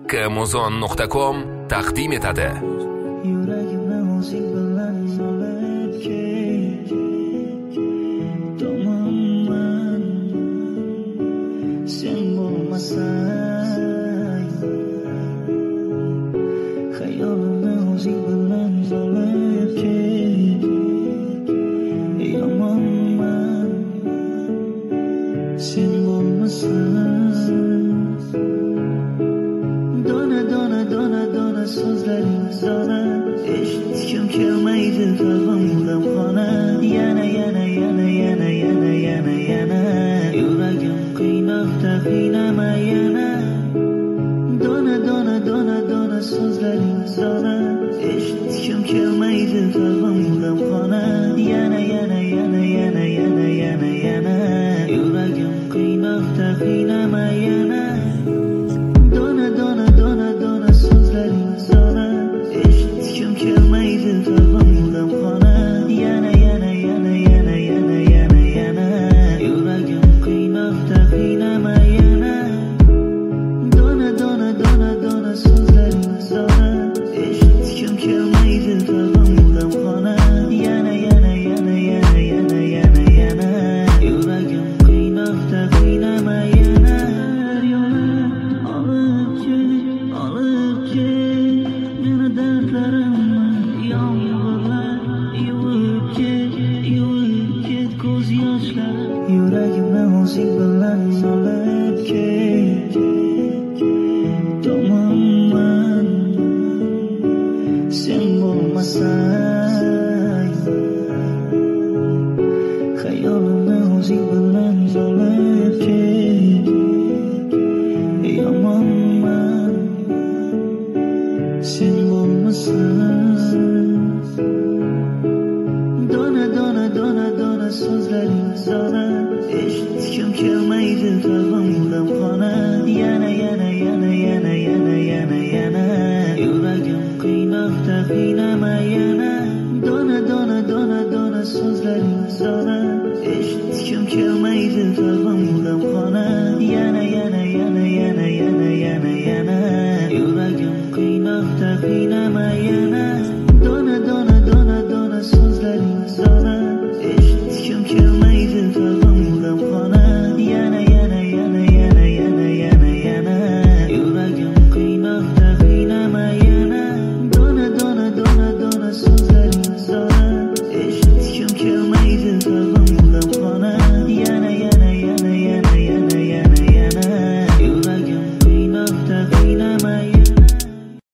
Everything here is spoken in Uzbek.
kmuzon.com taqdim etadi. Yuragimni o'zing bilan olib ket, tomonman sen bo'lmasang, xayolimni o'zing bilan olib ket, yomonman sen bo'lmasang. Dona dona dona dona so'zlaring dona, eshitgim kelmaydi qalbim g'amxona. Yana yana yana yana yana yana yana yuragim qiynoqda, qiynama yana. Dona dona dona dona so'zlaring dona,